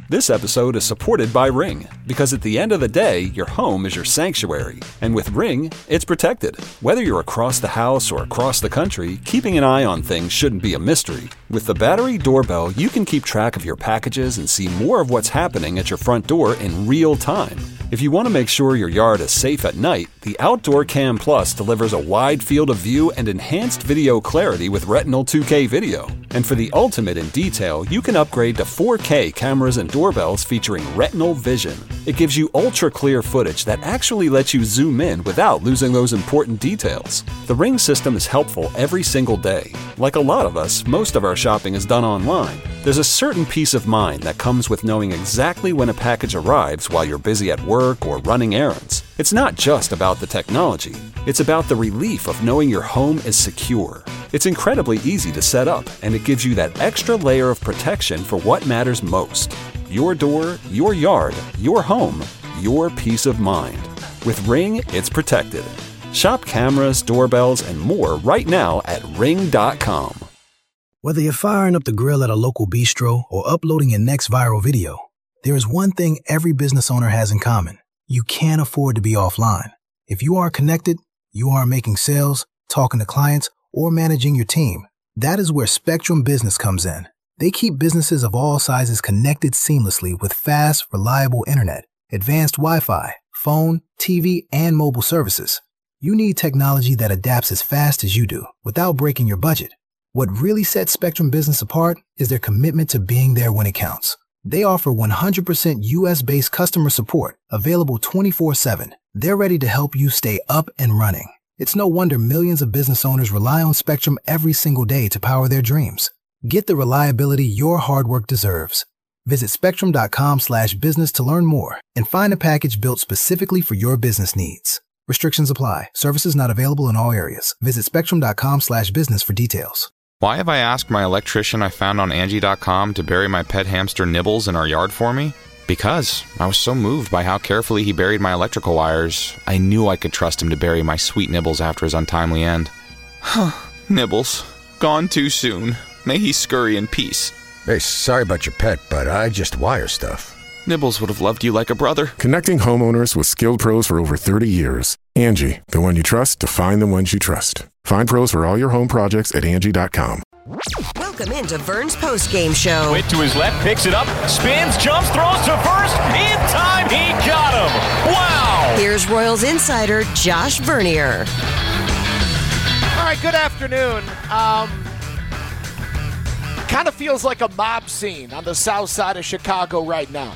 This episode is supported by Ring, because at the end of the day, your home is your sanctuary. And with Ring, it's protected. Whether you're across the house or across the country, keeping an eye on things shouldn't be a mystery. With the battery doorbell, you can keep track of your packages and see more of what's happening at your front door in real time. If you want to make sure your yard is safe at night, the Outdoor Cam Plus delivers a wide field of view and enhanced video clarity with Retinal 2K video. And for the ultimate in detail, you can upgrade to 4K cameras and doorbells featuring Retinal Vision. It gives you ultra-clear footage that actually lets you zoom in without losing those important details. The Ring system is helpful every single day. Like a lot of us, most of our shopping is done online. There's a certain peace of mind that comes with knowing exactly when a package arrives while you're busy at work or running errands. It's not just about the technology. It's about the relief of knowing your home is secure. It's incredibly easy to set up, and it gives you that extra layer of protection for what matters most. Your door, your yard, your home, your peace of mind. With Ring, it's protected. Shop cameras, doorbells, and more right now at Ring.com. Whether you're firing up the grill at a local bistro or uploading your next viral video, there is one thing every business owner has in common. You can't afford to be offline. If you are connected, you are making sales, talking to clients, or managing your team. That is where Spectrum Business comes in. They keep businesses of all sizes connected seamlessly with fast, reliable internet, advanced Wi-Fi, phone, TV, and mobile services. You need technology that adapts as fast as you do without breaking your budget. What really sets Spectrum Business apart is their commitment to being there when it counts. They offer 100% US-based customer support, available 24/7. They're ready to help you stay up and running. It's no wonder millions of business owners rely on Spectrum every single day to power their dreams. Get the reliability your hard work deserves. Visit spectrum.com/business to learn more and find a package built specifically for your business needs. Restrictions apply. Services not available in all areas. Visit spectrum.com/business for details. Why have I asked my electrician I found on Angie.com to bury my pet hamster Nibbles in our yard for me? Because I was so moved by how carefully he buried my electrical wires, I knew I could trust him to bury my sweet Nibbles after his untimely end. Nibbles, gone too soon. May he scurry in peace. Hey, sorry about your pet, but I just wire stuff. Nibbles would have loved you like a brother. Connecting homeowners with skilled pros for over 30 years. Angie, the one you trust to find the ones you trust. Find pros for all your home projects at Angie.com. Welcome into Vern's postgame show. Wait to his left, picks it up, spins, jumps, throws to first. In time, he got him. Wow! Here's Royals insider Josh Vernier. All right, good afternoon. Kind of feels like a mob scene on the south side of Chicago right now.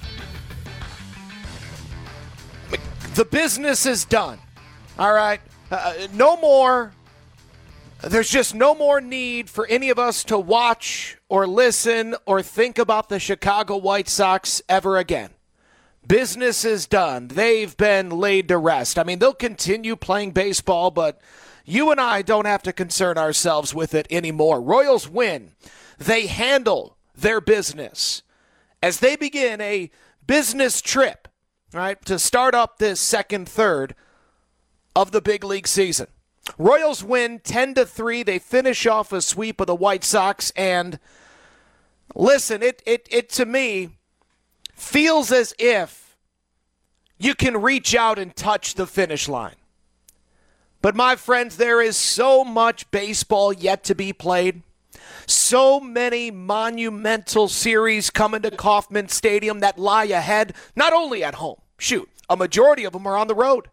The business is done. All right? No more. There's just no more need for any of us to watch or listen or think about the Chicago White Sox ever again. Business is done. They've been laid to rest. I mean, they'll continue playing baseball, but you and I don't have to concern ourselves with it anymore. Royals win. They handle their business as they begin a business trip, right, to start up this second third of the big league season. Royals win 10-3. They finish off a sweep of the White Sox, and listen, it to me feels as if you can reach out and touch the finish line. But my friends, there is so much baseball yet to be played. So many monumental series coming to Kauffman Stadium that lie ahead, not only at home. Shoot, a majority of them are on the road.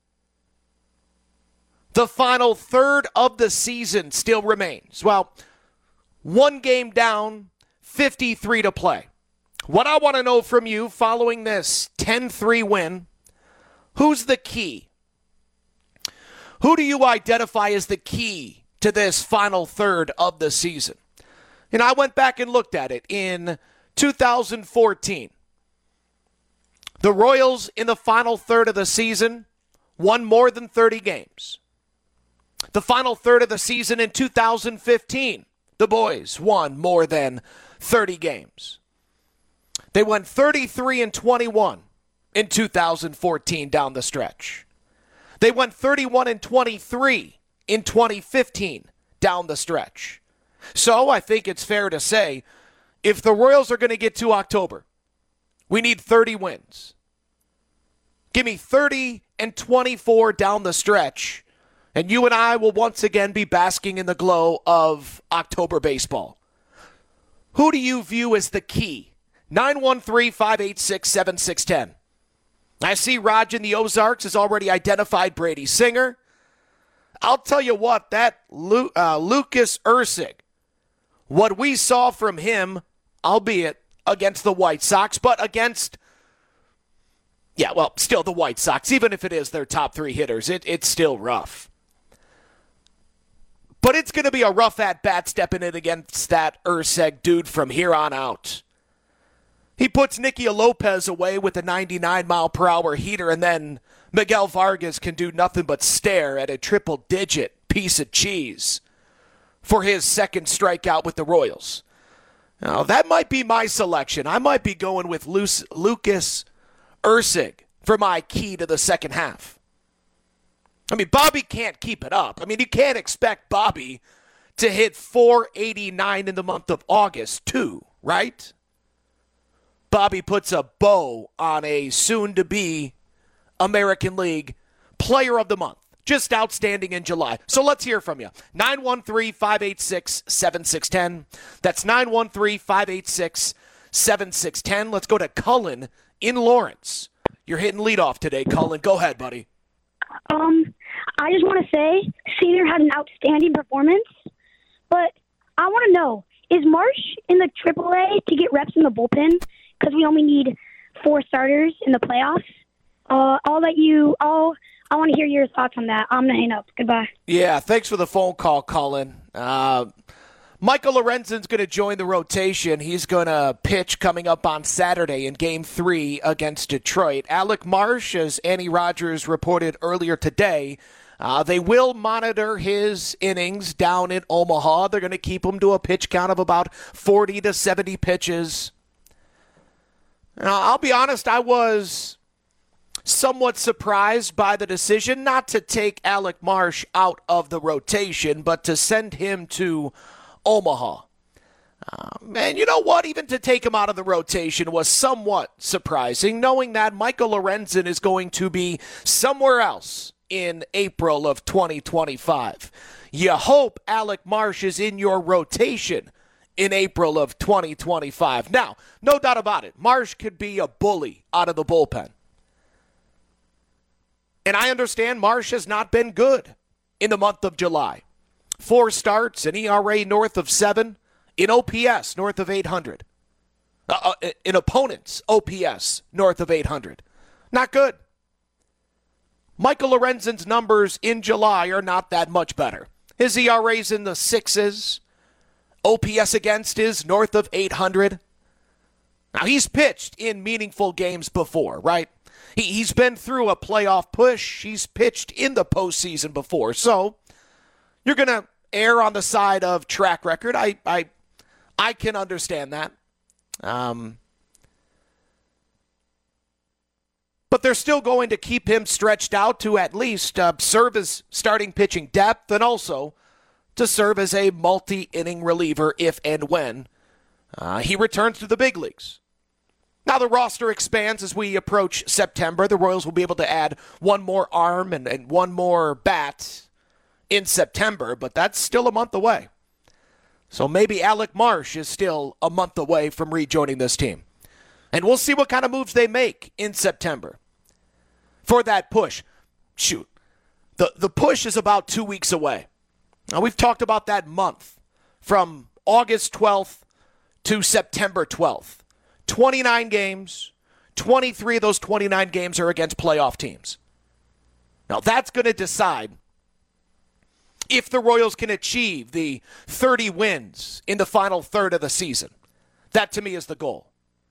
The final third of the season still remains. Well, one game down, 53 to play. What I want to know from you following this 10-3 win, who's the key? Who do you identify as the key to this final third of the season? And I went back and looked at it in 2014. The Royals in the final third of the season won more than 30 games. The final third of the season in 2015, the boys won more than 30 games. They went 33-21 in 2014 down the stretch. They went 31-23 in 2015 down the stretch. So I think it's fair to say, if the Royals are going to get to October, We need 30 wins. Give me 30 and 24 down the stretch, and you and I will once again be basking in the glow of October baseball. Who do you view as the key? 913-586-7610. I see Raj in the Ozarks has already identified Brady Singer. I'll tell you what, that Lucas Erceg, what we saw from him, albeit against the White Sox, but against, still the White Sox, even if it is their top three hitters, it's still rough. But it's going to be a rough at-bat stepping in against that Erceg dude from here on out. He puts Nicky Lopez away with a 99-mile-per-hour heater, and then Miguel Vargas can do nothing but stare at a triple-digit piece of cheese for his second strikeout with the Royals. Now, that might be my selection. I might be going with Lucas Erceg for my key to the second half. I mean, Bobby can't keep it up. I mean, you can't expect Bobby to hit .489 in the month of August, too, right? Bobby puts a bow on a soon-to-be American League Player of the Month. Just outstanding in July. So let's hear from you. 913-586-7610. That's 913-586-7610. Let's go to Cullen in Lawrence. You're hitting leadoff today, Cullen. Go ahead, buddy. I just want to say Cedar had an outstanding performance, but I want to know, is Marsh in the AAA to get reps in the bullpen? Because we only need 4 starters in the playoffs. I want to hear your thoughts on that. I'm going to hang up. Goodbye. Yeah, thanks for the phone call, Cullen. Michael Lorenzen's going to join the rotation. He's going to pitch coming up on Saturday in Game 3 against Detroit. Alec Marsh, as Annie Rogers reported earlier today, they will monitor his innings down in Omaha. They're going to keep him to a pitch count of about 40 to 70 pitches. Now, I'll be honest, I was somewhat surprised by the decision not to take Alec Marsh out of the rotation, but to send him to Omaha. And you know what? Even to take him out of the rotation was somewhat surprising, knowing that Michael Lorenzen is going to be somewhere else in April of 2025. You hope Alec Marsh is in your rotation in April of 2025. Now, no doubt about it, Marsh could be a bully out of the bullpen. And I understand Marsh has not been good in the month of July. 4 starts, an ERA north of 7, in OPS north of 800. In opponents' OPS north of 800. Not good. Michael Lorenzen's numbers in July are not that much better. His ERA's in the 6s. OPS against is north of 800. Now, he's pitched in meaningful games before, right? He's been through a playoff push. He's pitched in the postseason before. So you're going to err on the side of track record. I can understand that. But they're still going to keep him stretched out to at least serve as starting pitching depth and also to serve as a multi-inning reliever if and when he returns to the big leagues. Now the roster expands as we approach September. The Royals will be able to add one more arm and one more bat in September, but that's still a month away. So maybe Alec Marsh is still a month away from rejoining this team. And we'll see what kind of moves they make in September for that push. Shoot, the push is about 2 weeks away. Now, we've talked about that month from August 12th to September 12th. 29 games, 23 of those 29 games are against playoff teams. Now, that's going to decide if the Royals can achieve the 30 wins in the final third of the season. That, to me, is the goal.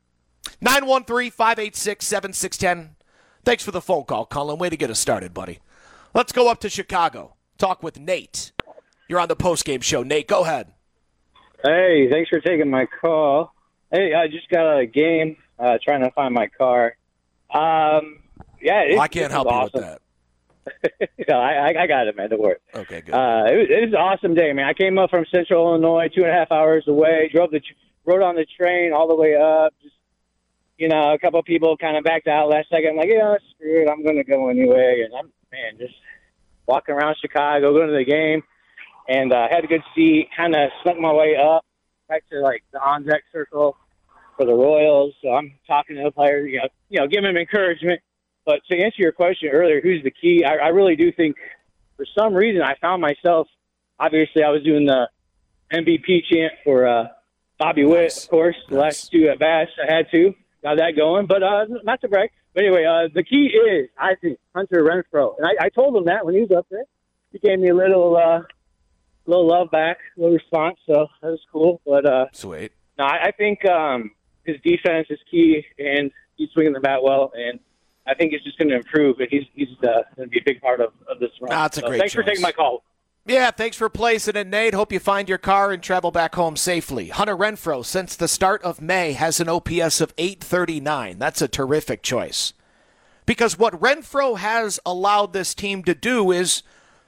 913-586-7610. Thanks for the phone call, Colin. Way to get us started, buddy. Let's go up to Chicago. Talk with Nate. You're on the postgame show. Nate, go ahead. Hey, thanks for taking my call. Hey, I just got out of a game trying to find my car. I can't help you with that. No, I got it, man. Don't worry. Okay, good. It was an awesome day, man. I came up from Central Illinois, 2.5 hours away, rode on the train all the way up. Just, a couple of people kind of backed out last second. I'm like, screw it, I'm going to go anyway. And I'm, just walking around Chicago, going to the game, and had a good seat, kind of snuck my way up back to, like, the on-deck circle for the Royals. So I'm talking to the players, giving them encouragement. But to answer your question earlier, who's the key, I really do think for some reason I found myself, obviously I was doing the MVP chant for Bobby Witt, of course, the last two at-bats I had to. Got that going, but not to brag. But anyway, the key is, I think, Hunter Renfroe. And I told him that when he was up there. He gave me a little love back, a little response, so that was cool. But sweet. No, I think his defense is key, and he's swinging the bat well, and I think it's just going to improve, and he's going to be a big part of this run. That's a great Thanks for taking my call. Yeah, thanks for placing it, Nate. Hope you find your car and travel back home safely. Hunter Renfroe, since the start of May, has an OPS of 839. That's a terrific choice. Because what Renfroe has allowed this team to do is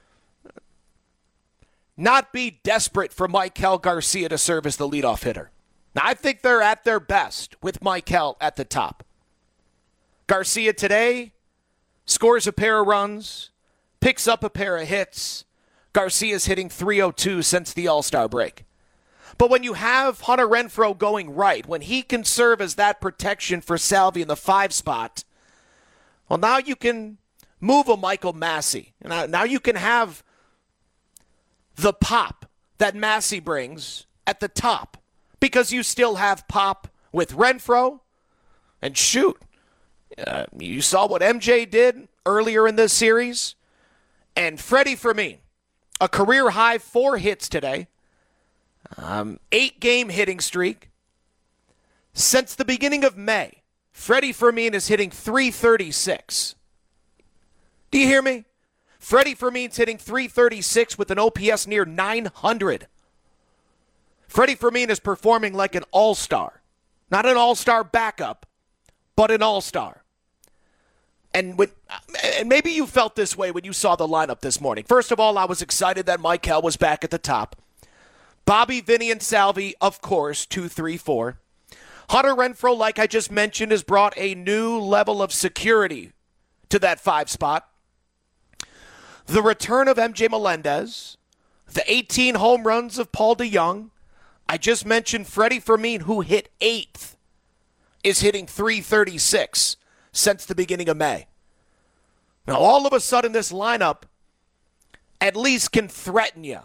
not be desperate for Maikel Garcia to serve as the leadoff hitter. Now, I think they're at their best with Maikel at the top. Garcia today scores a pair of runs, picks up a pair of hits. Garcia's hitting .302 since the All-Star break. But when you have Hunter Renfroe going right, when he can serve as that protection for Salvi in the 5 spot, well, now you can move a Michael Massey. Now you can have the pop that Massey brings at the top because you still have pop with Renfroe. And shoot, you saw what MJ did earlier in this series. And Freddie Fermin, a career-high 4 hits today, 8-game hitting streak. Since the beginning of May, Freddie Fermin is hitting .336. Do you hear me? Freddie Fermin's hitting .336 with an OPS near 900. Freddie Fermin is performing like an all-star. Not an all-star backup, but an all-star. And maybe you felt this way when you saw the lineup this morning. First of all, I was excited that Maikel was back at the top. Bobby, Vinny, and Salvi, of course, 2, 3, 4. Hunter Renfroe, like I just mentioned, has brought a new level of security to that 5 spot. The return of MJ Melendez, the 18 home runs of Paul DeJong. I just mentioned Freddie Fermin, who hit 8th, is hitting .336 since the beginning of May. Now, all of a sudden, this lineup at least can threaten you.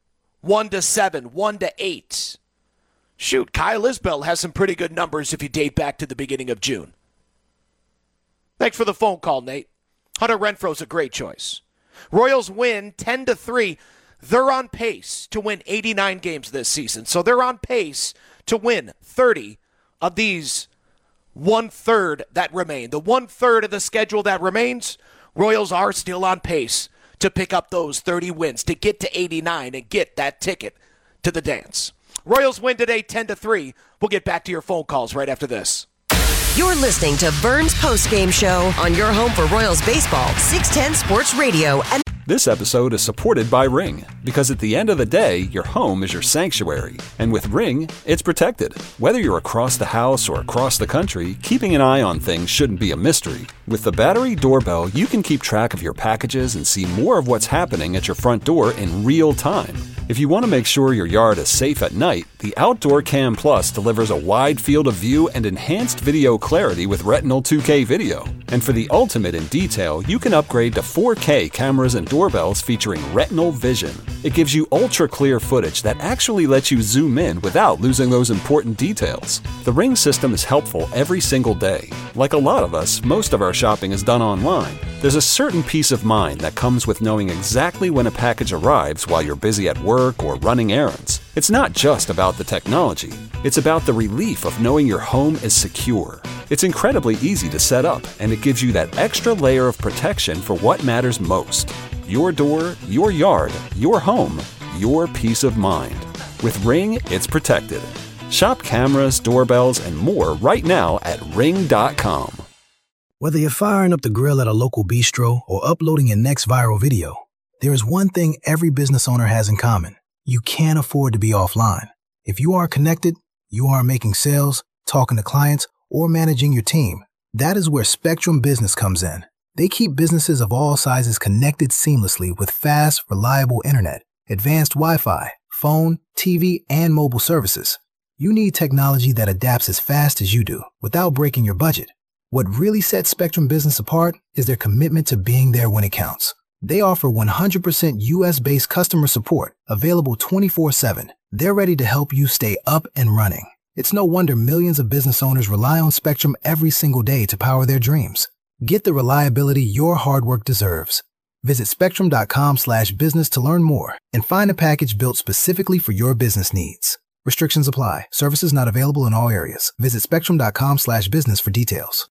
1-7, 1-8. Shoot, Kyle Isbell has some pretty good numbers if you date back to the beginning of June. Thanks for the phone call, Nate. Hunter Renfroe's a great choice. Royals win 10-3. They're on pace to win 89 games this season. So they're on pace to win 30 of these 1/3 that remain. The 1/3 of the schedule that remains, Royals are still on pace to pick up those 30 wins, to get to 89 and get that ticket to the dance. Royals win today 10-3. We'll get back to your phone calls right after this. You're listening to Vern's postgame show on your home for Royals baseball, 610 Sports Radio. And This episode is supported by Ring, because at the end of the day, your home is your sanctuary. And with Ring, it's protected. Whether you're across the house or across the country, keeping an eye on things shouldn't be a mystery. With the Battery Doorbell, you can keep track of your packages and see more of what's happening at your front door in real time. If you want to make sure your yard is safe at night, the Outdoor Cam Plus delivers a wide field of view and enhanced video clarity with Retinal 2K video. And for the ultimate in detail, you can upgrade to 4K cameras and doorbells featuring Retinal Vision. It gives you ultra-clear footage that actually lets you zoom in without losing those important details. The Ring system is helpful every single day. Like a lot of us, most of our shopping is done online. There's a certain peace of mind that comes with knowing exactly when a package arrives while you're busy at work or running errands. It's not just about the technology. It's about the relief of knowing your home is secure. It's incredibly easy to set up, and it gives you that extra layer of protection for what matters most. Your door, your yard, your home, your peace of mind. With Ring, it's protected. Shop cameras, doorbells, and more right now at Ring.com. Whether you're firing up the grill at a local bistro or uploading your next viral video, there is one thing every business owner has in common. You can't afford to be offline. If you are connected, you are making sales, talking to clients, or managing your team. That is where Spectrum Business comes in. They keep businesses of all sizes connected seamlessly with fast, reliable internet, advanced Wi-Fi, phone, TV, and mobile services. You need technology that adapts as fast as you do without breaking your budget. What really sets Spectrum Business apart is their commitment to being there when it counts. They offer 100% US-based customer support, available 24/7. They're ready to help you stay up and running. It's no wonder millions of business owners rely on Spectrum every single day to power their dreams. Get the reliability your hard work deserves. Visit spectrum.com/business to learn more and find a package built specifically for your business needs. Restrictions apply. Services not available in all areas. Visit spectrum.com/business for details.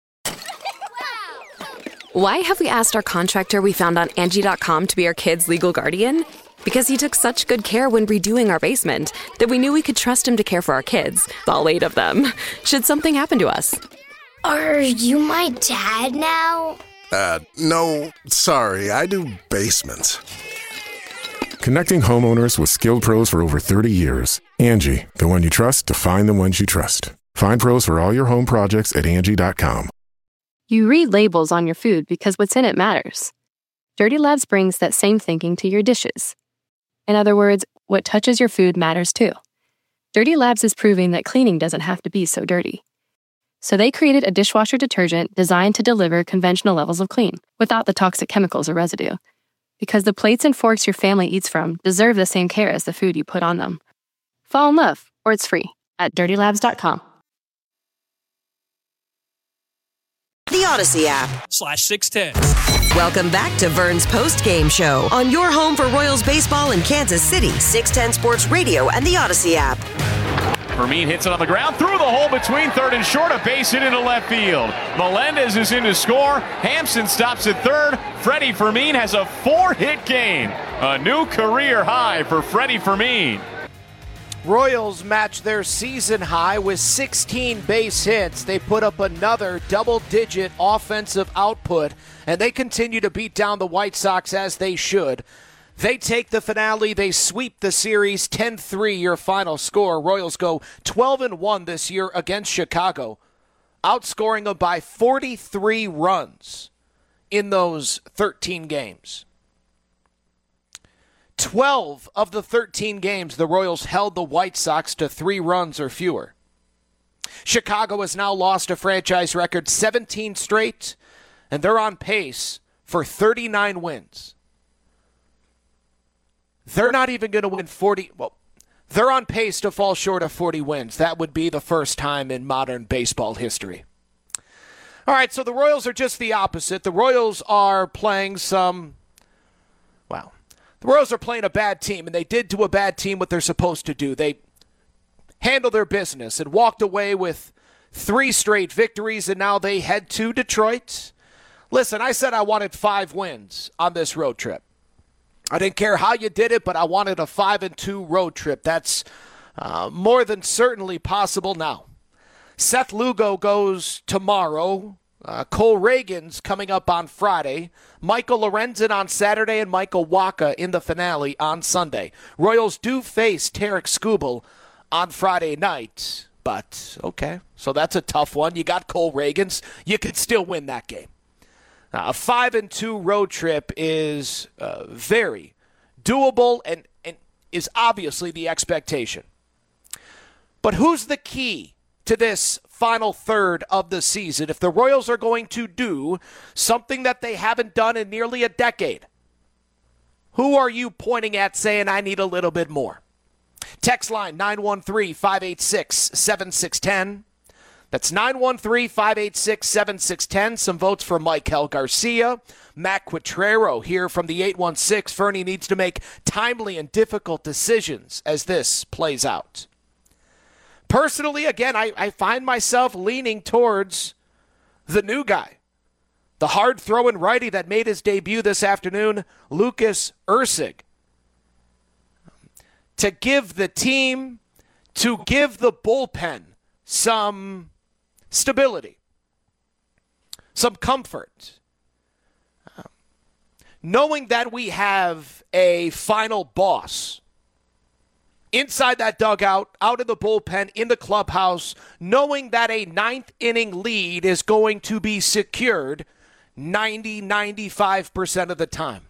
Why have we asked our contractor we found on Angie.com to be our kids' legal guardian? Because he took such good care when redoing our basement that we knew we could trust him to care for our kids, all 8 of them, should something happen to us. Are you my dad now? No, sorry, I do basements. Connecting homeowners with skilled pros for over 30 years. Angie, the one you trust to find the ones you trust. Find pros for all your home projects at Angie.com. You read labels on your food because what's in it matters. Dirty Labs brings that same thinking to your dishes. In other words, what touches your food matters too. Dirty Labs is proving that cleaning doesn't have to be so dirty. So they created a dishwasher detergent designed to deliver conventional levels of clean without the toxic chemicals or residue. Because the plates and forks your family eats from deserve the same care as the food you put on them. Fall in love, or it's free at dirtylabs.com. The Odyssey app. /610. Welcome back to Vern's post-game show on your home for Royals baseball in Kansas City, 610 Sports Radio and the Odyssey app. Fermin hits it on the ground, through the hole between third and short, a base hit into left field. Melendez is in to score. Hampson stops at third. Freddie Fermin has a 4-hit game. A new career high for Freddie Fermin. Royals match their season high with 16 base hits. They put up another double-digit offensive output, and they continue to beat down the White Sox as they should. They take the finale. They sweep the series 10-3, your final score. Royals go 12-1 this year against Chicago, outscoring them by 43 runs in those 13 games. 12 of the 13 games, the Royals held the White Sox to 3 runs or fewer. Chicago has now lost a franchise record 17 straight, and they're on pace for 39 wins. They're not even going to win 40. Well, they're on pace to fall short of 40 wins. That would be the first time in modern baseball history. All right, so the Royals are just the opposite. The Royals are playing the Royals are playing a bad team, and they did to a bad team what they're supposed to do. They handled their business and walked away with 3 straight victories, and now they head to Detroit. Listen, I said I wanted 5 wins on this road trip. I didn't care how you did it, but I wanted a 5-2 road trip. That's more than certainly possible now. Seth Lugo goes tomorrow. Cole Reagan's coming up on Friday. Michael Lorenzen on Saturday, and Michael Wacha in the finale on Sunday. Royals do face Tarek Skubal on Friday night, but okay. So that's a tough one. You got Cole Reagan's. You could still win that game. A 5-2 road trip is very doable and is obviously the expectation. But who's the key to this final third of the season if the Royals are going to do something that they haven't done in nearly a decade? Who are you pointing at saying, I need a little bit more? Text line 913-586-7610. That's 913-586-7610. Some votes for Michael Garcia. Matt Quatrero here from the 816. Fernie needs to make timely and difficult decisions as this plays out. Personally, again, I find myself leaning towards the new guy. The hard-throwing righty that made his debut this afternoon, Lucas Erceg. To give the team, to give the bullpen some stability, some comfort. Knowing that we have a final boss inside that dugout, out in the bullpen, in the clubhouse, knowing that a ninth inning lead is going to be secured 90-95% of the time.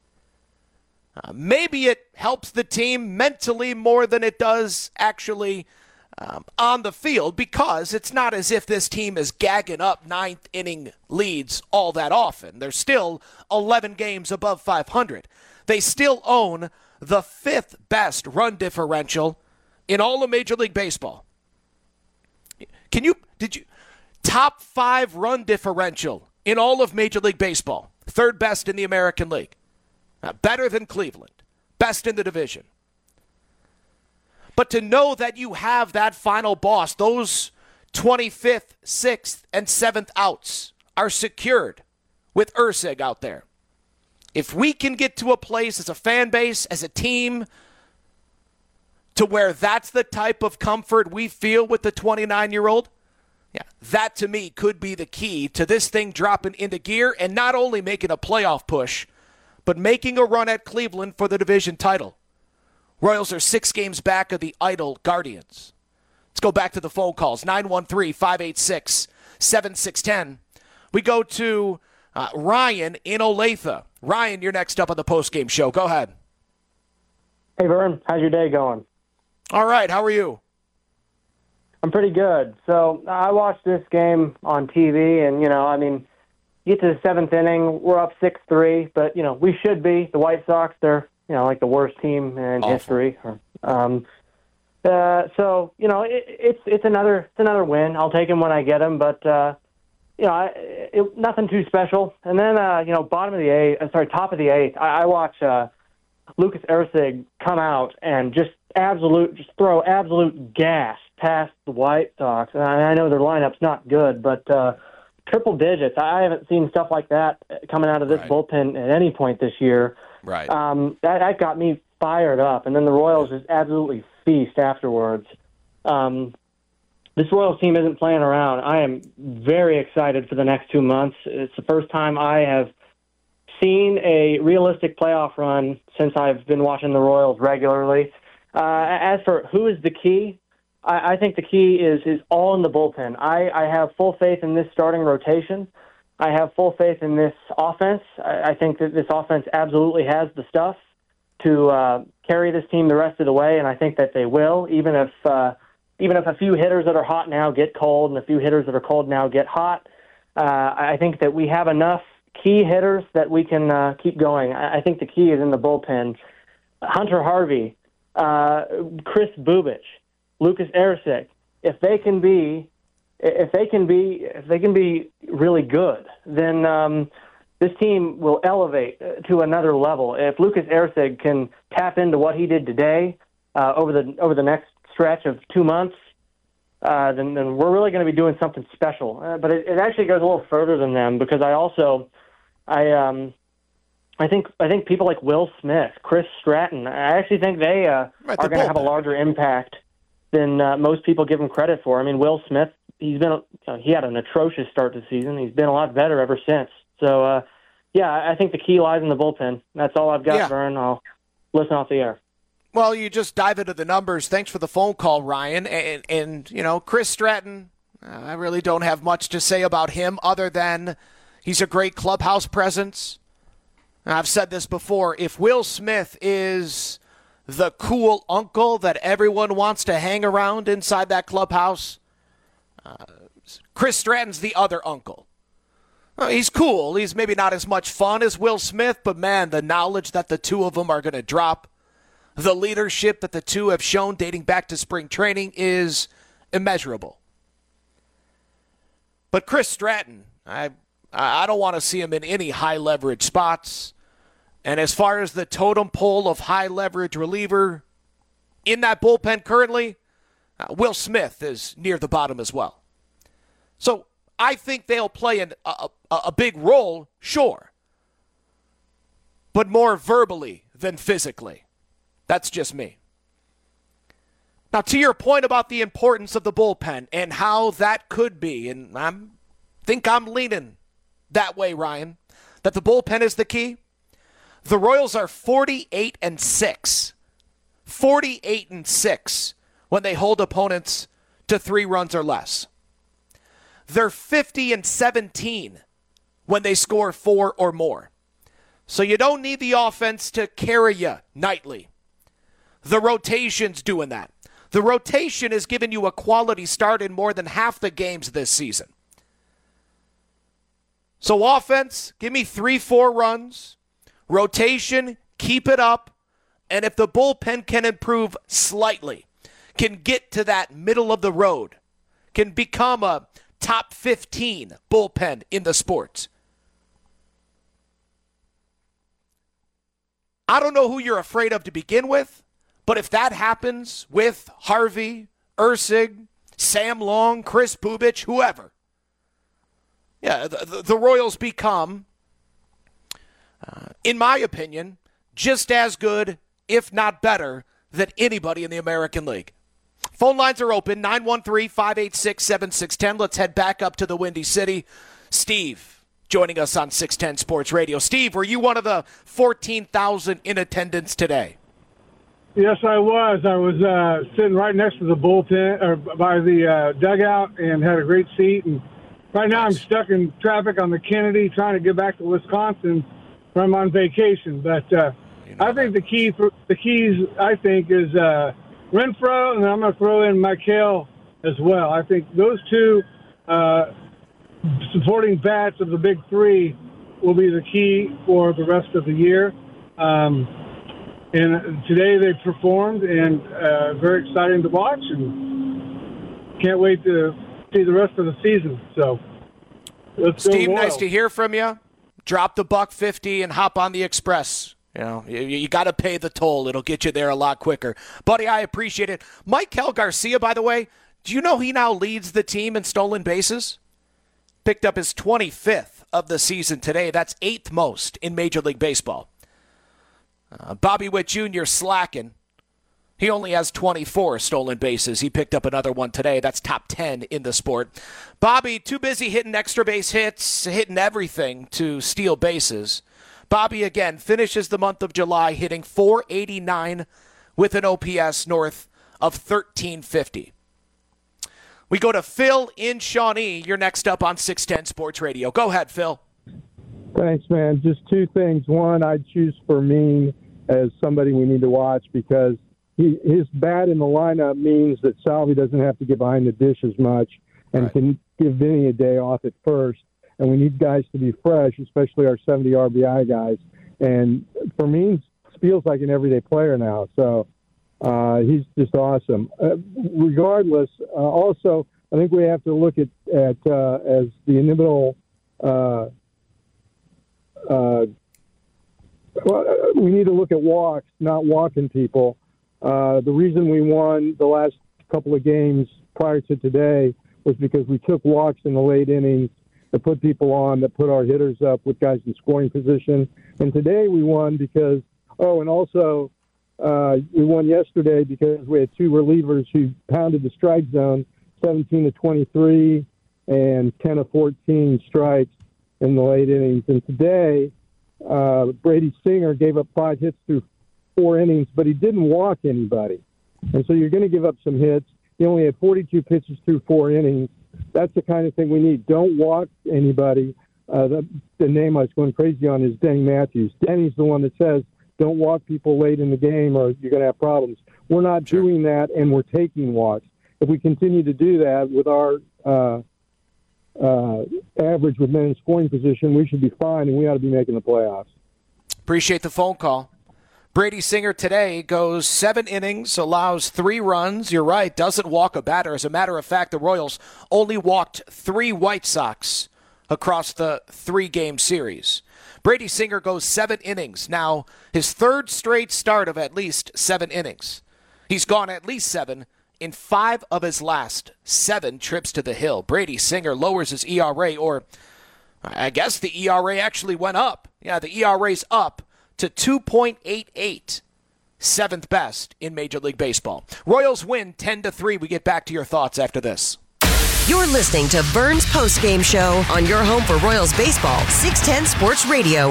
Maybe it helps the team mentally more than it does actually on the field, because it's not as if this team is gagging up ninth inning leads all that often. They're still 11 games above 500. They still own the 5th best run differential in all of Major League Baseball. Top 5 run differential in all of Major League Baseball. 3rd best in the American League. Better than Cleveland. Best in the division. But to know that you have that final boss, those 25th, 6th, and 7th outs are secured with Erceg out there. If we can get to a place as a fan base, as a team, to where that's the type of comfort we feel with the 29-year-old, that to me could be the key to this thing dropping into gear and not only making a playoff push, but making a run at Cleveland for the division title. Royals are 6 games back of the idle Guardians. Let's go back to the phone calls. 913-586-7610. We go to Ryan in Olathe. Ryan, you're next up on the postgame show. Go ahead. Hey, Vern. How's your day going? All right. How are you? I'm pretty good. So I watched this game on TV, and, you get to the 7th inning, we're up 6-3, but, we should be. The White Sox, they're, like the worst team in history. So, it's another win. I'll take them when I get them, but, nothing too special. And then, top of the 8th, I watch Lucas Erceg come out and just throw absolute gas past the White Sox. And I know their lineup's not good, but triple digits, I haven't seen stuff like that coming out of this bullpen at any point this year. Right. That got me fired up. And then the Royals just absolutely feast afterwards. This Royals team isn't playing around. I am very excited for the next 2 months. It's the first time I have seen a realistic playoff run since I've been watching the Royals regularly. As for who is the key, I think the key is all in the bullpen. I have full faith in this starting rotation. I have full faith in this offense. I think that this offense absolutely has the stuff to carry this team the rest of the way, and I think that they will, even if a few hitters that are hot now get cold and a few hitters that are cold now get hot. I think that we have enough key hitters that we can keep going. I think the key is in the bullpen. Hunter Harvey, Chris Bubich, Lucas Erceg. If they can be really good, then this team will elevate to another level. If Lucas Erceg can tap into what he did today over the next stretch of 2 months, then we're really going to be doing something special. But it actually goes a little further than them, because I think people like Will Smith, Chris Stratton, I actually think they are going to have a larger impact than most people give him credit for. I mean, Will Smith, he had an atrocious start to the season. He's been a lot better ever since. So, I think the key lies in the bullpen. That's all I've got, Vern. I'll listen off the air. Well, you just dive into the numbers. Thanks for the phone call, Ryan. And Chris Stratton, I really don't have much to say about him other than he's a great clubhouse presence. I've said this before. If Will Smith is the cool uncle that everyone wants to hang around inside that clubhouse, Chris Stratton's the other uncle. He's cool. He's maybe not as much fun as Will Smith, but, man, the knowledge that the two of them are going to drop, the leadership that the two have shown dating back to spring training is immeasurable. But Chris Stratton, I don't want to see him in any high-leverage spots. And as far as the totem pole of high-leverage reliever in that bullpen currently, Will Smith is near the bottom as well. So I think they'll play a big role, sure, but more verbally than physically. That's just me. Now, to your point about the importance of the bullpen and how that could be, and I think I'm leaning that way, Ryan, that the bullpen is the key. The Royals are 48-6. 48-6 when they hold opponents to 3 runs or less. They're 50-17 when they score 4 or more. So you don't need the offense to carry you nightly. The rotation's doing that. The rotation has given you a quality start in more than half the games this season. So offense, give me 3-4 runs. Rotation, keep it up. And if the bullpen can improve slightly, can get to that middle of the road, can become a top 15 bullpen in the sport. I don't know who you're afraid of to begin with, but if that happens with Harvey, Erceg, Sam Long, Chris Bubich, whoever, yeah, the Royals become, in my opinion, just as good, if not better, than anybody in the American League. Phone lines are open, 913-586-7610. Let's head back up to the Windy City. Steve, joining us on 610 Sports Radio. Steve, were you one of the 14,000 in attendance today? Yes, I was. I was sitting right next to the bullpen, or by the dugout, and had a great seat. And right now I'm stuck in traffic on the Kennedy trying to get back to Wisconsin from on vacation. But I think the keys, I think, is Renfroe, and I'm going to throw in Michael as well. I think those two supporting bats of the big three will be the key for the rest of the year. And today they performed, and very exciting to watch, and can't wait to see the rest of the season. So, let's Steve, go nice to hear from you. Drop the $1.50 and hop on the Express. You know, you got to pay the toll. It'll get you there a lot quicker. Buddy, I appreciate it. Maikel Garcia, by the way, do you know he now leads the team in stolen bases? Picked up his 25th of the season today. That's 8th most in Major League Baseball. Bobby Witt Jr. slacking. He only has 24 stolen bases. He picked up another one today. That's top 10 in the sport. Bobby, too busy hitting extra base hits, hitting everything to steal bases. Bobby, again, finishes the month of July hitting .489 with an OPS north of 1350. We go to Phil in Shawnee. You're next up on 610 Sports Radio. Go ahead, Phil. Thanks, man. Just two things. One, I'd choose Fermin as somebody we need to watch because his bat in the lineup means that Salvi doesn't have to get behind the dish as much and can give Vinny a day off at first. And we need guys to be fresh, especially our 70 RBI guys. And Fermin feels like an everyday player now. So he's just awesome. Regardless, also, I think we have to look at as the initial we need to look at walks, not walking people. The reason we won the last couple of games prior to today was because we took walks in the late innings to put people on, that put our hitters up with guys in scoring position. And today we won because, and also we won yesterday because we had two relievers who pounded the strike zone, 17-23 and 10-14 strikes in the late innings. And today, Brady Singer gave up 5 hits through 4 innings, but he didn't walk anybody. And so you're going to give up some hits. He only had 42 pitches through 4 innings. That's the kind of thing we need. Don't walk anybody. The name I was going crazy on is Denny Matthews. Denny's the one that says, don't walk people late in the game or you're going to have problems. We're not doing that, and we're taking walks. If we continue to do that with our average with men in scoring position, we should be fine, and we ought to be making the playoffs. Appreciate the phone call. Brady Singer today goes 7 innings, allows 3 runs. You're right, doesn't walk a batter. As a matter of fact, the Royals only walked 3 White Sox across the 3-game series. Brady Singer goes 7 innings. Now, his 3rd straight start of at least 7 innings. He's gone at least 7 in 5 of his last 7 trips to the hill. Brady Singer lowers his ERA, or I guess the ERA actually went up. Yeah, the ERA's up to 2.88, 7th best in Major League Baseball. Royals win 10-3. We get back to your thoughts after this. You're listening to Burns Postgame Show on your home for Royals baseball, 610 Sports Radio. And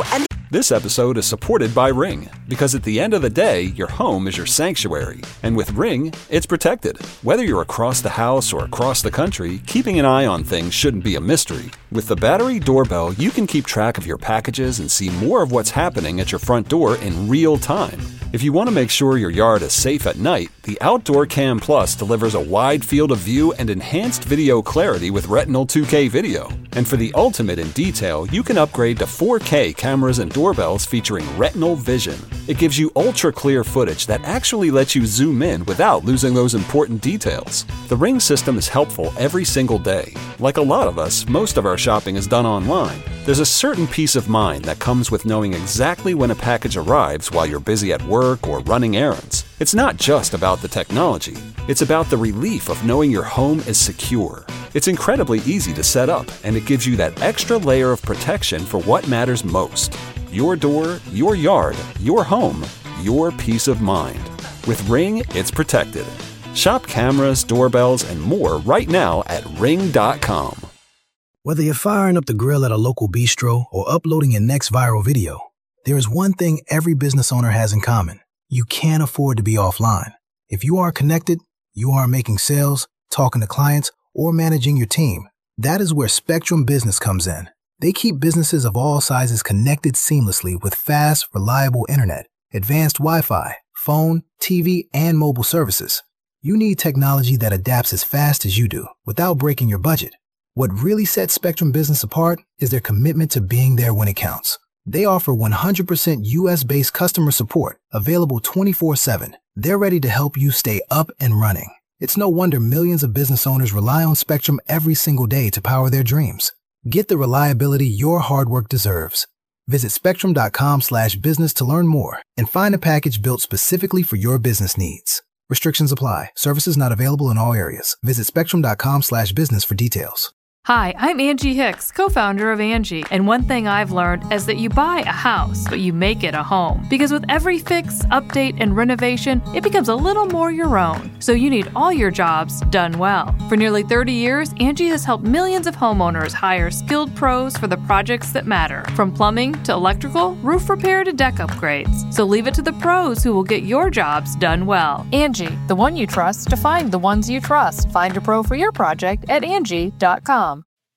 This episode is supported by Ring, because at the end of the day, your home is your sanctuary. And with Ring, it's protected. Whether you're across the house or across the country, keeping an eye on things shouldn't be a mystery. With the battery doorbell, you can keep track of your packages and see more of what's happening at your front door in real time. If you want to make sure your yard is safe at night, the Outdoor Cam Plus delivers a wide field of view and enhanced video clarity with Retinal 2K video. And for the ultimate in detail, you can upgrade to 4K cameras and doorbells featuring Retinal Vision. It gives you ultra-clear footage that actually lets you zoom in without losing those important details. The Ring system is helpful every single day. Like a lot of us, most of our shopping is done online. There's a certain peace of mind that comes with knowing exactly when a package arrives while you're busy at work or running errands. It's not just about the technology. It's about the relief of knowing your home is secure. It's incredibly easy to set up, and it gives you that extra layer of protection for what matters most. Your door, your yard, your home, your peace of mind. With Ring, it's protected. Shop cameras, doorbells, and more right now at Ring.com. Whether you're firing up the grill at a local bistro or uploading your next viral video, there is one thing every business owner has in common. You can't afford to be offline. If you are connected, you are making sales, talking to clients, or managing your team. That is where Spectrum Business comes in. They keep businesses of all sizes connected seamlessly with fast, reliable internet, advanced Wi-Fi, phone, TV, and mobile services. You need technology that adapts as fast as you do without breaking your budget. What really sets Spectrum Business apart is their commitment to being there when it counts. They offer 100% US-based customer support, available 24/7. They're ready to help you stay up and running. It's no wonder millions of business owners rely on Spectrum every single day to power their dreams. Get the reliability your hard work deserves. Visit spectrum.com/business to learn more and find a package built specifically for your business needs. Restrictions apply. Services not available in all areas. Visit spectrum.com/business for details. Hi, I'm Angie Hicks, co-founder of Angie, and one thing I've learned is that you buy a house, but you make it a home. Because with every fix, update, and renovation, it becomes a little more your own. So you need all your jobs done well. For nearly 30 years, Angie has helped millions of homeowners hire skilled pros for the projects that matter. From plumbing to electrical, roof repair to deck upgrades. So leave it to the pros who will get your jobs done well. Angie, the one you trust to find the ones you trust. Find a pro for your project at Angie.com.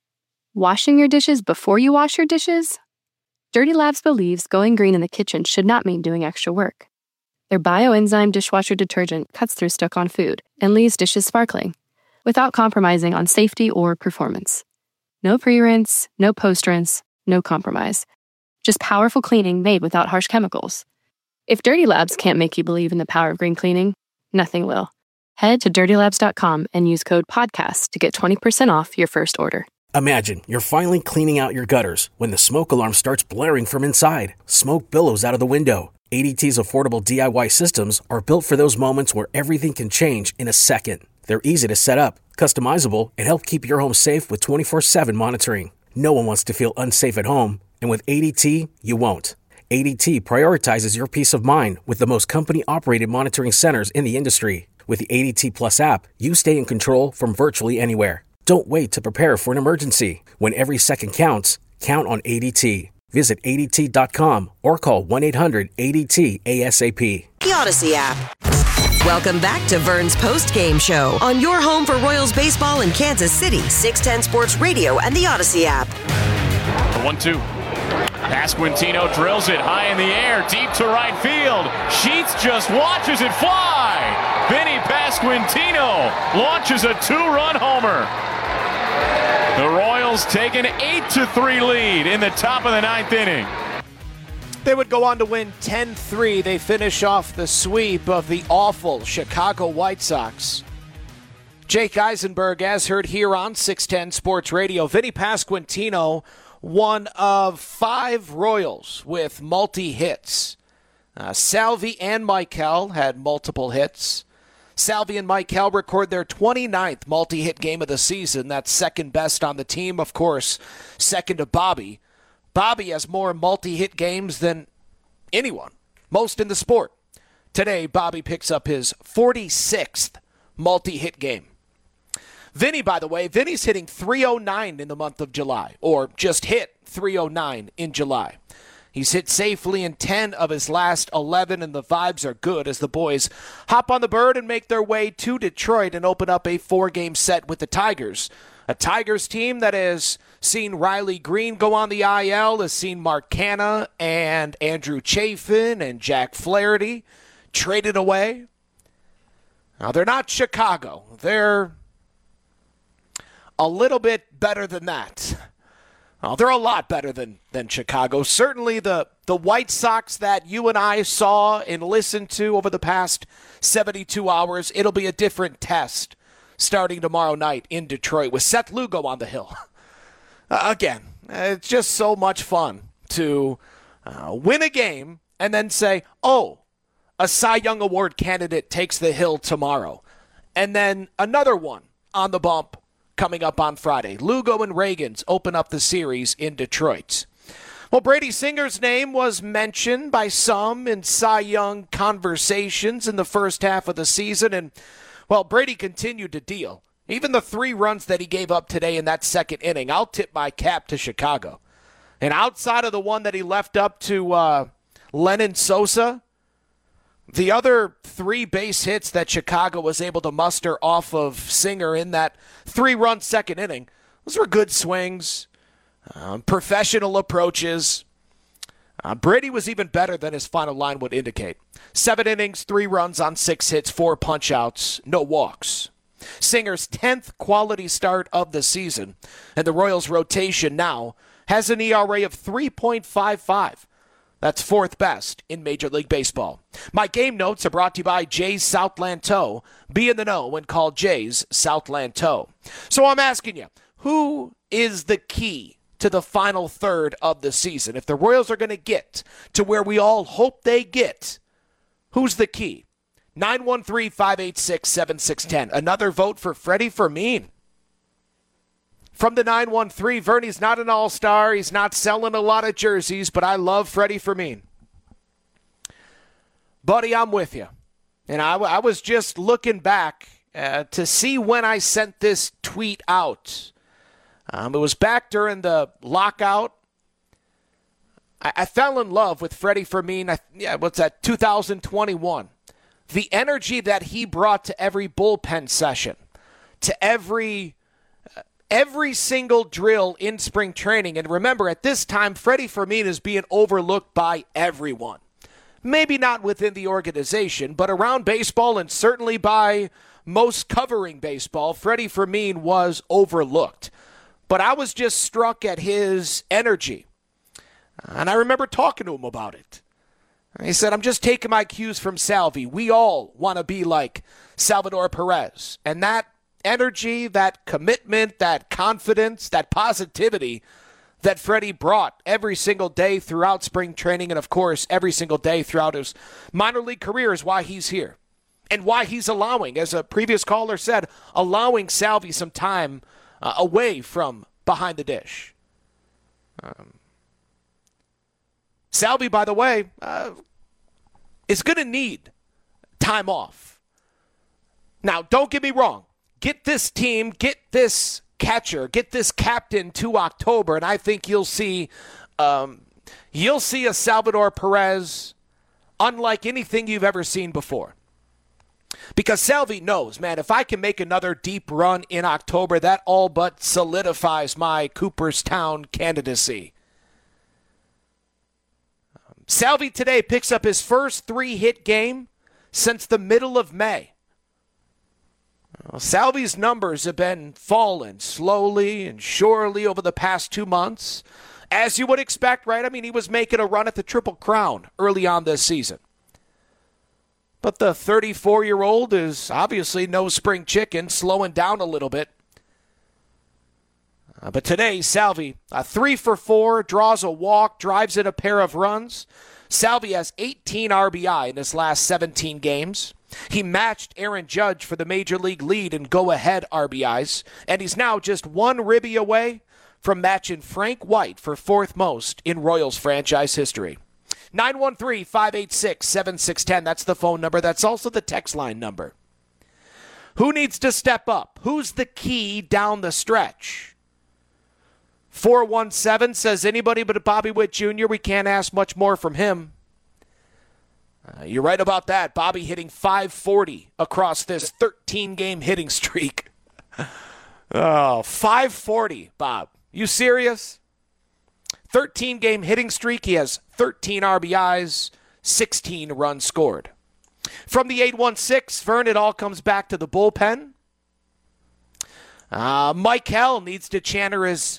Washing your dishes before you wash your dishes? Dirty Labs believes going green in the kitchen should not mean doing extra work. Their bioenzyme dishwasher detergent cuts through stuck-on food and leaves dishes sparkling, without compromising on safety or performance. No pre-rinse, no post-rinse, no compromise. Just powerful cleaning made without harsh chemicals. If Dirty Labs can't make you believe in the power of green cleaning, nothing will. Head to dirtylabs.com and use code PODCAST to get 20% off your first order. Imagine you're finally cleaning out your gutters when the smoke alarm starts blaring from inside. Smoke billows out of the window. ADT's affordable DIY systems are built for those moments where everything can change in a second. They're easy to set up, customizable, and help keep your home safe with 24/7 monitoring. No one wants to feel unsafe at home, and with ADT, you won't. ADT prioritizes your peace of mind with the most company-operated monitoring centers in the industry. With the ADT Plus app, you stay in control from virtually anywhere. Don't wait to prepare for an emergency. When every second counts, count on ADT. Visit ADT.com or call 1-800-ADT-ASAP. The Odyssey app. Welcome back to Vern's post-game show on your home for Royals baseball in Kansas City, 610 Sports Radio and the Odyssey app. The 1-2. Pasquantino drills it high in the air, deep to right field. Sheets just watches it fly. Vinny Pasquantino launches a two-run homer. The Royals take an 8-3 lead in the top of the ninth inning. They would go on to win 10-3. They finish off the sweep of the awful Chicago White Sox. Jake Eisenberg, as heard here on 610 Sports Radio. Vinny Pasquantino, one of 5 Royals with multi-hits. Salvi and Michael had multiple hits. Salvi and Michael record their 29th multi-hit game of the season. That's second best on the team, of course, second to Bobby. Bobby has more multi-hit games than anyone, most in the sport. Today, Bobby picks up his 46th multi-hit game. Vinny, by the way, Vinny's hitting .309 in the month of July, or just hit .309 in July. He's hit safely in 10 of his last 11, and the vibes are good as the boys hop on the bird and make their way to Detroit and open up a 4-game set with the Tigers. A Tigers team that has seen Riley Green go on the IL, has seen Mark Canha and Andrew Chafin and Jack Flaherty traded away. Now, they're not Chicago. They're a little bit better than that. Well, they're a lot better than Chicago. Certainly the White Sox that you and I saw and listened to over the past 72 hours, it'll be a different test starting tomorrow night in Detroit with Seth Lugo on the hill. Again, it's just so much fun to win a game and then say, oh, a Cy Young Award candidate takes the hill tomorrow. And then another one on the bump coming up on Friday. Lugo and Ragans open up the series in Detroit. Well, Brady Singer's name was mentioned by some in Cy Young conversations in the first half of the season, and, well, Brady continued to deal. Even the 3 runs that he gave up today in that second inning, I'll tip my cap to Chicago. And outside of the one that he left up to Lenyn Sosa, the other 3 base hits that Chicago was able to muster off of Singer in that 3-run second inning, those were good swings, professional approaches. Brady was even better than his final line would indicate. 7 innings, 3 runs on 6 hits, 4 punch-outs, no walks. Singer's 10th quality start of the season, and the Royals' rotation now has an ERA of 3.55. That's 4th best in Major League Baseball. My game notes are brought to you by Jay's Southland Tow. Be in the know when called Jay's Southland Tow. So I'm asking you, who is the key to the final third of the season? If the Royals are going to get to where we all hope they get, who's the key? 913-586-7610. Another vote for Freddie Fermin. From the 913, Vernie's not an all-star. He's not selling a lot of jerseys, but I love Freddie Fermin. Buddy, I'm with you. And I was just looking back to see when I sent this tweet out. It was back during the lockout. I fell in love with Freddie Fermin, 2021. The energy that he brought to every bullpen session, to every single drill in spring training. And remember, at this time, Freddie Fermin is being overlooked by everyone. Maybe not within the organization, but around baseball and certainly by most covering baseball, Freddie Fermin was overlooked. But I was just struck at his energy. And I remember talking to him about it. He said, I'm just taking my cues from Salvi. We all want to be like Salvador Perez. And that energy, that commitment, that confidence, that positivity that Freddie brought every single day throughout spring training and, of course, every single day throughout his minor league career is why he's here and why he's allowing, as a previous caller said, allowing Salvi some time away from behind the dish. Salvi, by the way, is going to need time off. Now, don't get me wrong. Get this team, get this catcher, get this captain to October, and I think you'll see a Salvador Perez unlike anything you've ever seen before. Because Salvi knows, man, if I can make another deep run in October, that all but solidifies my Cooperstown candidacy. Salvi today picks up his first 3-hit game since the middle of May. Well, Salvi's numbers have been falling slowly and surely over the past 2 months, as you would expect, right? I mean, he was making a run at the Triple Crown early on this season. But the 34-year-old is obviously no spring chicken, slowing down a little bit. But today, Salvi, 3 for 4, draws a walk, drives in a pair of runs. Salvi has 18 RBI in his last 17 games. He matched Aaron Judge for the Major League lead in go-ahead RBIs, and he's now just 1 ribby away from matching Frank White for 4th most in Royals franchise history. 913-586-7610, that's the phone number. That's also the text line number. Who needs to step up? Who's the key down the stretch 417 says anybody but Bobby Witt Jr., we can't ask much more from him. You're right about that. Bobby hitting .540 across this 13-game hitting streak. Oh, .540, Bob. You serious? 13-game hitting streak. He has 13 RBIs, 16 runs scored. From the 816, Vern, it all comes back to the bullpen. Michael needs to channel his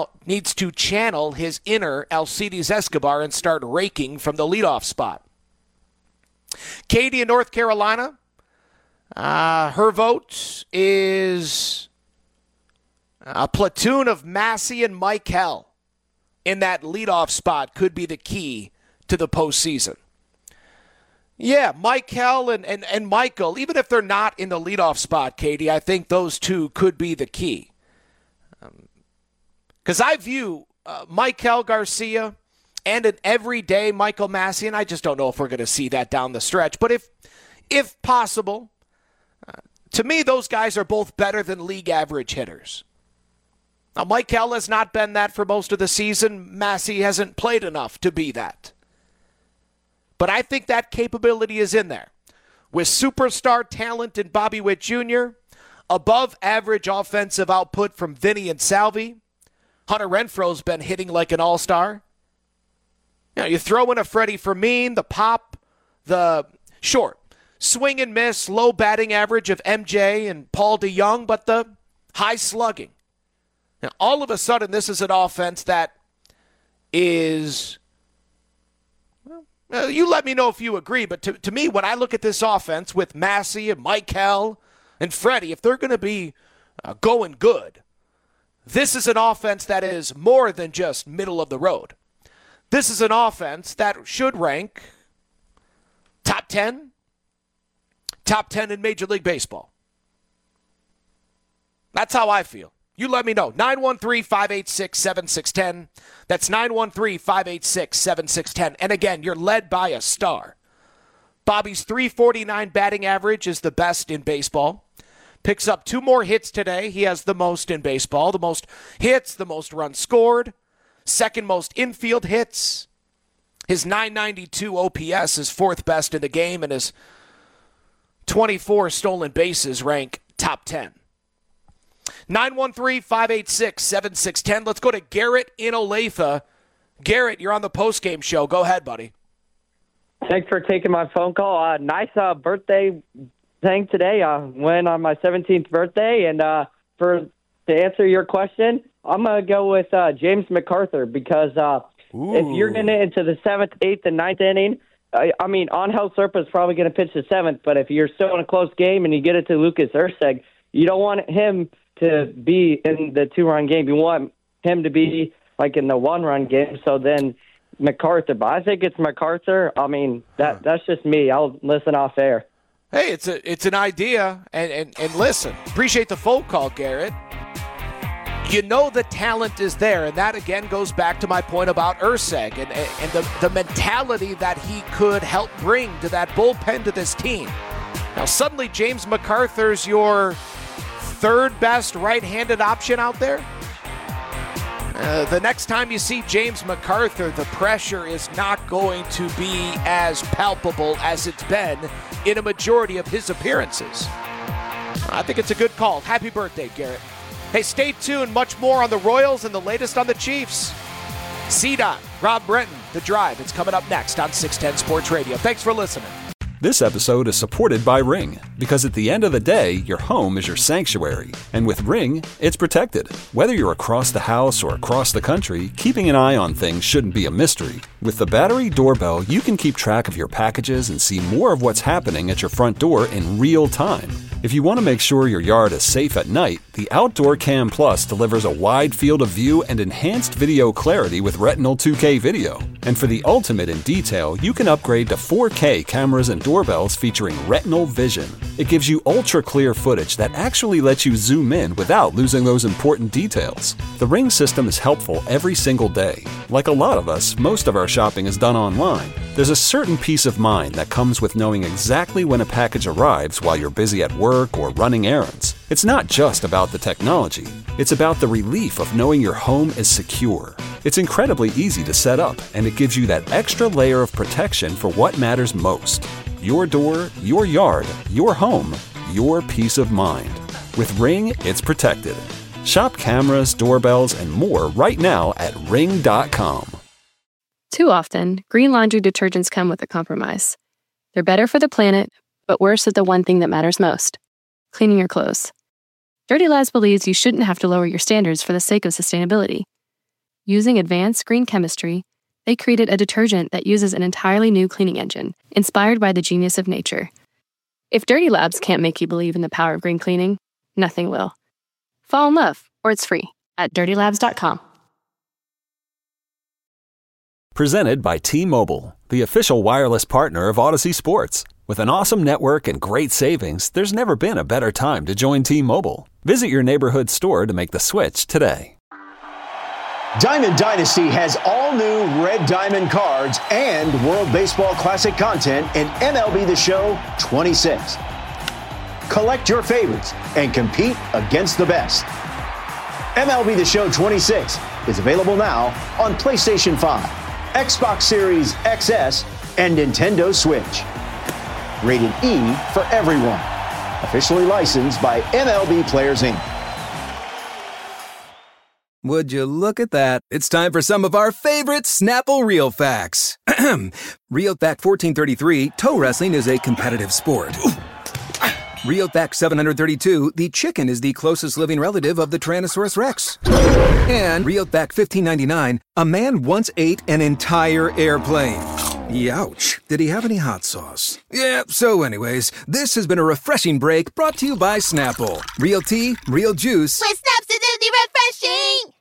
inner Alcides Escobar and start raking from the leadoff spot. Katie in North Carolina, her vote is a platoon of Massey and Michael in that leadoff spot could be the key to the postseason. Yeah, Michael and Michael, even if they're not in the leadoff spot, Katie, I think those two could be the key. Because I view Michael Garcia and an everyday Michael Massey, and I just don't know if we're going to see that down the stretch. But if possible, to me, those guys are both better than league average hitters. Now, Michael has not been that for most of the season. Massey hasn't played enough to be that. But I think that capability is in there. With superstar talent in Bobby Witt Jr., above average offensive output from Vinny and Salvi, Hunter Renfroe's been hitting like an all-star. You know, you throw in a Freddie Fermin, the pop, the short swing and miss, low batting average of MJ and Paul DeJong, but the high slugging. Now, all of a sudden, this is an offense that is, well, you let me know if you agree, but to me, when I look at this offense with Massey and Michael and Freddie, if they're going to be going good, this is an offense that is more than just middle of the road. This is an offense that should rank top 10 in Major League Baseball. That's how I feel. You let me know. 913-586-7610. That's 913-586-7610. And again, you're led by a star. Bobby's .349 batting average is the best in baseball. Picks up 2 more hits today. He has the most in baseball. The most hits, the most runs scored. Second most infield hits. His .992 OPS is 4th best in the game, and his 24 stolen bases rank top 10. 913-586-7610. Let's go to Garrett in Olathe. Garrett, you're on the postgame show. Go ahead, buddy. Thanks for taking my phone call. Nice birthday thing today. Went on my 17th birthday, and to answer your question, I'm going to go with James McArthur because if you're getting into the 7th, 8th, and 9th inning, I mean, Angel Serpa is probably going to pitch the 7th, but if you're still in a close game and you get it to Lucas Erceg, you don't want him to be in the 2-run game. You want him to be like in the 1-run game. So then McArthur, but I think it's McArthur. I mean, that's just me. I'll listen off air. Hey, it's an idea, and listen, appreciate the phone call, Garrett. You know the talent is there, and that again goes back to my point about Erceg and the mentality that he could help bring to that bullpen to this team. Now suddenly James McArthur's your 3rd best right-handed option out there. The next time you see James McArthur, the pressure is not going to be as palpable as it's been in a majority of his appearances. I think it's a good call. Happy birthday, Garrett. Hey, stay tuned. Much more on the Royals and the latest on the Chiefs. CDOT, Rob Brenton, The Drive. It's coming up next on 610 Sports Radio. Thanks for listening. This episode is supported by Ring, because at the end of the day, your home is your sanctuary. And with Ring, it's protected. Whether you're across the house or across the country, keeping an eye on things shouldn't be a mystery. With the Battery Doorbell, you can keep track of your packages and see more of what's happening at your front door in real time. If you want to make sure your yard is safe at night, the Outdoor Cam Plus delivers a wide field of view and enhanced video clarity with Retinal 2K video. And for the ultimate in detail, you can upgrade to 4K cameras and doorbells featuring Retinal Vision. It gives you ultra-clear footage that actually lets you zoom in without losing those important details. The Ring system is helpful every single day. Like a lot of us, most of our shopping is done online. There's a certain peace of mind that comes with knowing exactly when a package arrives while you're busy at work or running errands. It's not just about the technology. It's about the relief of knowing your home is secure. It's incredibly easy to set up, and it gives you that extra layer of protection for what matters most. Your door, your yard, your home, your peace of mind. With Ring, it's protected. Shop cameras, doorbells, and more right now at Ring.com. Too often, green laundry detergents come with a compromise. They're better for the planet, but worse at the one thing that matters most: cleaning your clothes. Dirty Labs believes you shouldn't have to lower your standards for the sake of sustainability. Using advanced green chemistry, they created a detergent that uses an entirely new cleaning engine, inspired by the genius of nature. If Dirty Labs can't make you believe in the power of green cleaning, nothing will. Fall in love, or it's free, at dirtylabs.com. Presented by T-Mobile, the official wireless partner of Odyssey Sports. With an awesome network and great savings, there's never been a better time to join T-Mobile. Visit your neighborhood store to make the switch today. Diamond Dynasty has all new Red Diamond cards and World Baseball Classic content in MLB The Show 26. Collect your favorites and compete against the best. MLB The Show 26 is available now on PlayStation 5, Xbox Series XS, and Nintendo Switch. Rated E for everyone. Officially licensed by MLB Players Inc. Would you look at that? It's time for some of our favorite Snapple Real Facts. Real Fact 1433, toe wrestling is a competitive sport. Real Fact 732, the chicken is the closest living relative of the Tyrannosaurus Rex. And Real Fact 1599, a man once ate an entire airplane. Youch. Did he have any hot sauce? Yeah, so anyways, this has been a refreshing break brought to you by Snapple. Real tea, real juice. With Snap's acidity refreshing!